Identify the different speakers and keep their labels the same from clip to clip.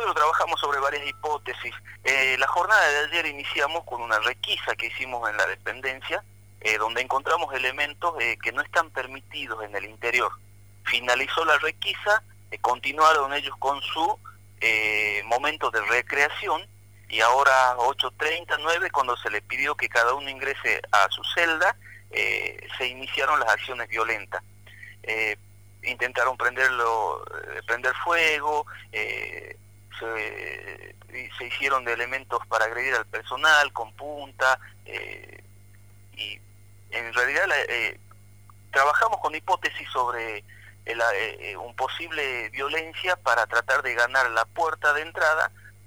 Speaker 1: nosotros trabajamos sobre varias hipótesis. La jornada de ayer iniciamos con una requisa que hicimos en la dependencia, donde encontramos elementos que no están permitidos en el interior. Finalizó la requisa, continuaron ellos con su momento de recreación, y ahora 8:30, 9, cuando se le pidió que cada uno ingrese a su celda, se iniciaron las acciones violentas. Intentaron prender fuego, se hicieron de elementos para agredir al personal con punta, y en realidad trabajamos con hipótesis sobre un posible violencia para tratar de ganar la puerta de entrada,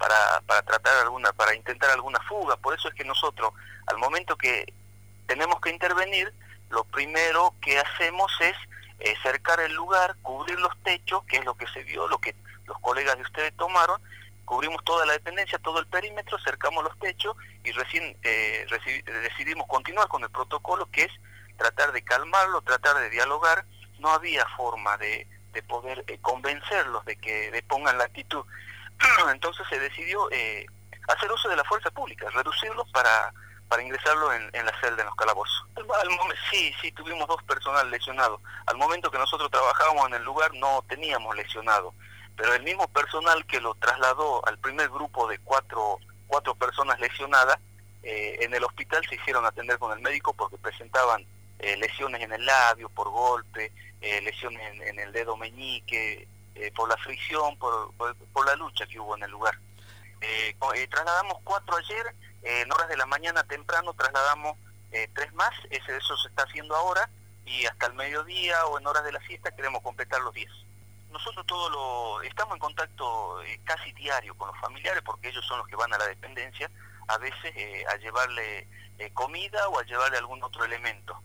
Speaker 1: para intentar alguna fuga. Por eso es que nosotros, al momento que tenemos que intervenir, lo primero que hacemos es cercar el lugar, cubrir los techos, que es lo que se vio, lo que los colegas de ustedes tomaron. Cubrimos toda la dependencia, todo el perímetro, cercamos los techos y recién decidimos continuar con el protocolo, que es tratar de calmarlo, tratar de dialogar. No había forma de poder convencerlos de que depongan la actitud. Entonces se decidió hacer uso de la fuerza pública, reducirlos para ingresarlo en la celda, en los calabozos. Sí, tuvimos 2 personal lesionados. Al momento que nosotros trabajábamos en el lugar no teníamos lesionado, pero el mismo personal que lo trasladó al primer grupo de cuatro personas lesionadas, en el hospital se hicieron atender con el médico porque presentaban lesiones en el labio por golpe, lesiones en el dedo meñique, por la fricción, por la lucha que hubo en el lugar. Trasladamos 4 ayer, en horas de la mañana temprano trasladamos 3 más, eso se está haciendo ahora, y hasta el mediodía o en horas de la siesta queremos completar los 10. Nosotros estamos en contacto casi diario con los familiares, porque ellos son los que van a la dependencia, a veces a llevarle comida o a llevarle algún otro elemento.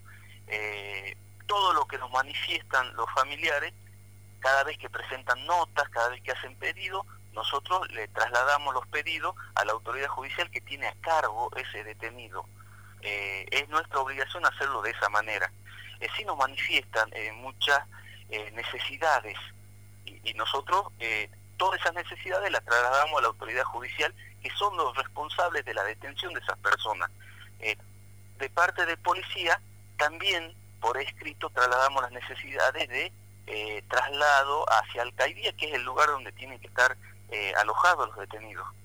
Speaker 1: Todo lo que nos manifiestan los familiares, cada vez que presentan notas, cada vez que hacen pedidos, nosotros le trasladamos los pedidos a la autoridad judicial que tiene a cargo ese detenido. Es nuestra obligación hacerlo de esa manera. Sí nos manifiestan muchas necesidades, y nosotros todas esas necesidades las trasladamos a la autoridad judicial, que son los responsables de la detención de esas personas. De parte de policía, también por escrito trasladamos las necesidades de traslado hacia alcaidía, que es el lugar donde tienen que estar alojados los detenidos.